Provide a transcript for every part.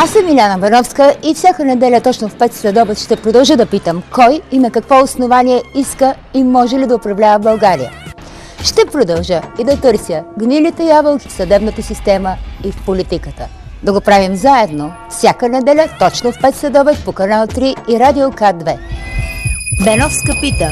Аз съм Иляна Бановска и всяка неделя точно в 5 следобед ще продължа да питам кой и на какво основание иска и може ли да управлява България. Ще продължа и да търся гнилите ябълки в съдебната система и в политиката. Да го правим заедно всяка неделя точно в 5 следобед по канал 3 и Радио К2. Беновска пита.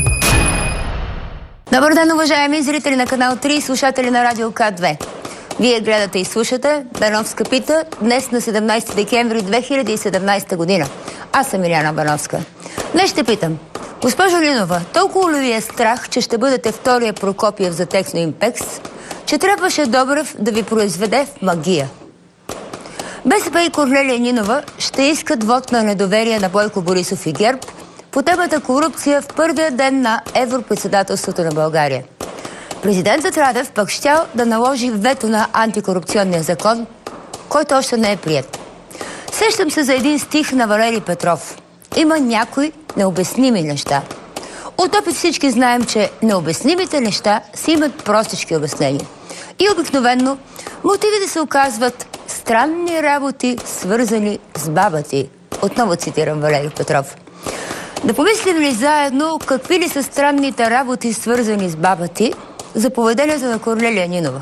Добър ден, уважаеми зрители на канал 3 и слушатели на Радио К2. Вие гледате и слушате Беновска пита днес на 17 декември 2017 година. Аз съм Иляна Бановска. Днес ще питам. Госпожо Нинова, толкова ли ви е страх, че ще бъдете втория Прокопиев за Техноимпекс, че трябваше Добрев да ви произведе в магия? БСП и Корнелия Нинова ще искат вод на недоверие на Бойко Борисов и ГЕРБ по темата корупция в първия ден на европредседателството на България. Президентът Радев пък щял да наложи вето на антикорупционния закон, който още не е приет. Сещам се за един стих на Валери Петров. Има някои необясними неща. От опит всички знаем, че необяснимите неща си имат простички обяснения. И обикновенно мотивите се оказват странни работи, свързани с баба ти. Отново цитирам Валери Петров. Да помислим ли заедно какви ли са странните работи, свързани с баба ти, за поведението на Корнелия Нинова.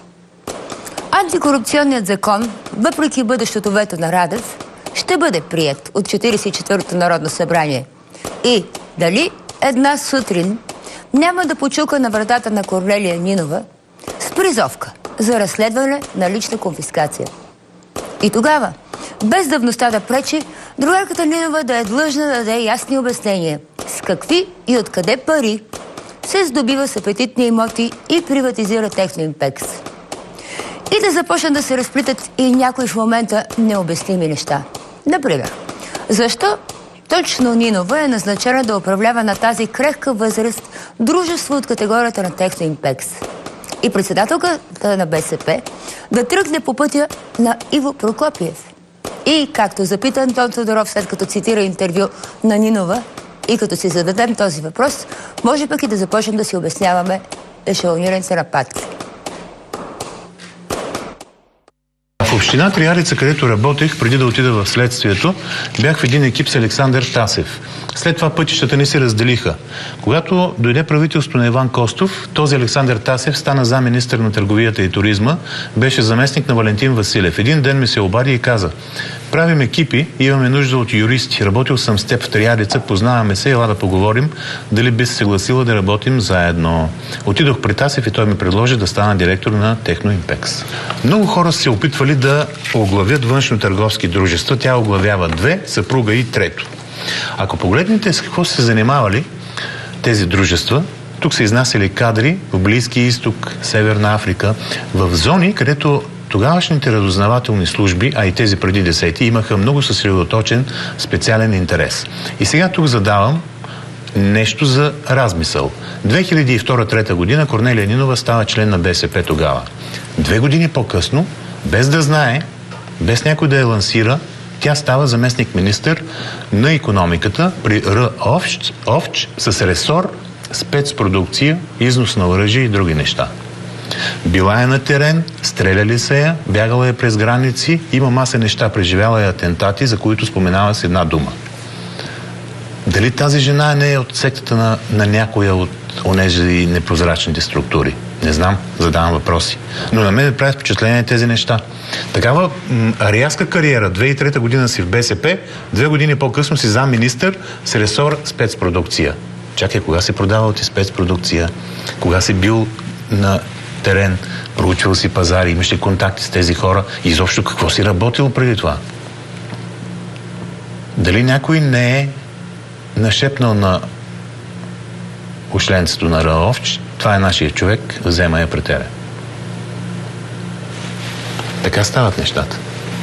Антикорупционният закон, въпреки бъдещото вето на Радев, ще бъде приет от 44-то Народно събрание. И дали една сутрин няма да почука на вратата на Корнелия Нинова с призовка за разследване на лична конфискация. И тогава, без давността да пречи, другарката Нинова да е длъжна да даде ясни обяснения с какви и откъде пари се здобива с апетитни имоти и приватизира Техноимпекс. И да започнат да се разплитат и някои в момента необясними неща. Например, защо точно Нинова е назначена да управлява на тази крехка възраст дружество от категорията на Техноимпекс? И председателката на БСП да тръгне по пътя на Иво Прокопиев. И както запита Антон Тодоров, след като цитира интервю на Нинова, и като си зададем този въпрос, може пък и да започнем да си обясняваме ешелонираните нападки. В община Триарица, където работех, преди да отида в следствието, бях в един екип с Александър Тасев. След това пътищата ни се разделиха. Когато дойде правителство на Иван Костов, този Александър Тасев стана замминистър на търговията и туризма, беше заместник на Валентин Василев. Един ден ми се обади и каза: правим екипи, имаме нужда от юристи. Работил съм с теб в Триарица, познаваме се, ела да поговорим, дали би се съгласила да работим заедно. Отидох при Тасев и той ми предложи да стана директор на Техноимпекс. Много хора се опитвали да оглавят външно-търговски дружества. Тя оглавява 2, съпруга и 3-то. Ако погледнете с какво се занимавали тези дружества, тук са изнасяли кадри в Близкия изток, Северна Африка, в зони, където тогавашните разузнавателни служби, а и тези преди 10-ти, имаха много съсредоточен специален интерес. И сега тук задавам нещо за размисъл. 2002-2003 година Корнелия Нинова става член на БСП тогава. 2 години по-късно, без да знае, без някой да я лансира, тя става заместник-министър на икономиката при РОВЧ с ресор спецпродукция, износ на оръжие и други неща. Била е на терен, стреляли се я, бягала е през граници, има маса неща, преживяла е атентати, за които споменава с една дума. Дали тази жена не е от сектата на някоя от онези непрозрачните структури? Не знам, задавам въпроси. Но на мен прави впечатление тези неща. Такава рязка кариера. 2003 година си в БСП, 2 години по-късно си замминистър с ресор спецпродукция. Чакай, кога си продавал ти спецпродукция? Кога си бил на терен, проучвал си пазари, имаш ли контакти с тези хора? И изобщо какво си работил преди това? Дали някой не е нашепнал на ушленцето на РАОВЧ: това е нашия човек, взема я при тебе. Така стават нещата.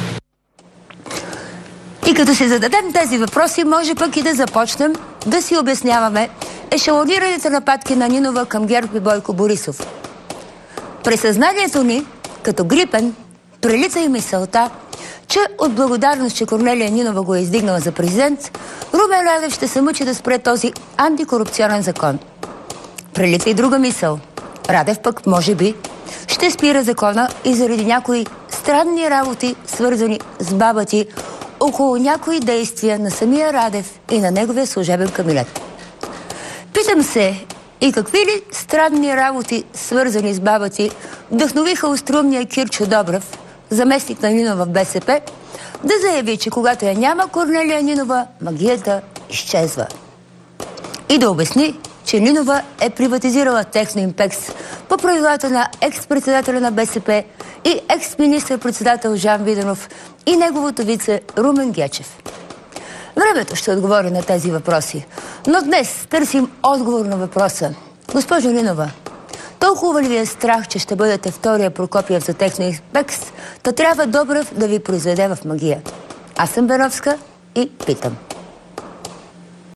И като се зададем тези въпроси, може пък и да започнем да си обясняваме ешелонираните нападки на Нинова към ГЕРБ и Бойко Борисов. През съзнанието ни, като грипен, прелита и мисълта, че от благодарност, че Корнелия Нинова го е издигнала за президент, Румен Радев ще се мъчи да спре този антикорупционен закон. Прелита и друга мисъл. Радев пък, може би, ще спира закона и заради някои странни работи, свързани с баба ти, около някои действия на самия Радев и на неговия служебен кабинет. Питам се, и какви ли странни работи, свързани с баба ти, вдъхновиха остроумния Кирчо Добрев, заместник на Нинова в БСП, да заяви, че когато я няма Корнелия Нинова, магията изчезва. И да обясни, че Нинова е приватизирала Техноимпекс по правилата на екс-председателя на БСП и екс-министър-председател Жан Виденов и неговото вице Румен Гечев. Времето ще отговори на тези въпроси, но днес търсим отговор на въпроса. Госпожо Нинова, толкова ли ви е страх, че ще бъдете втория Прокопиев за Техноимпекс, та трябва Добрев да ви произведе в магия? Аз съм Беновска и питам.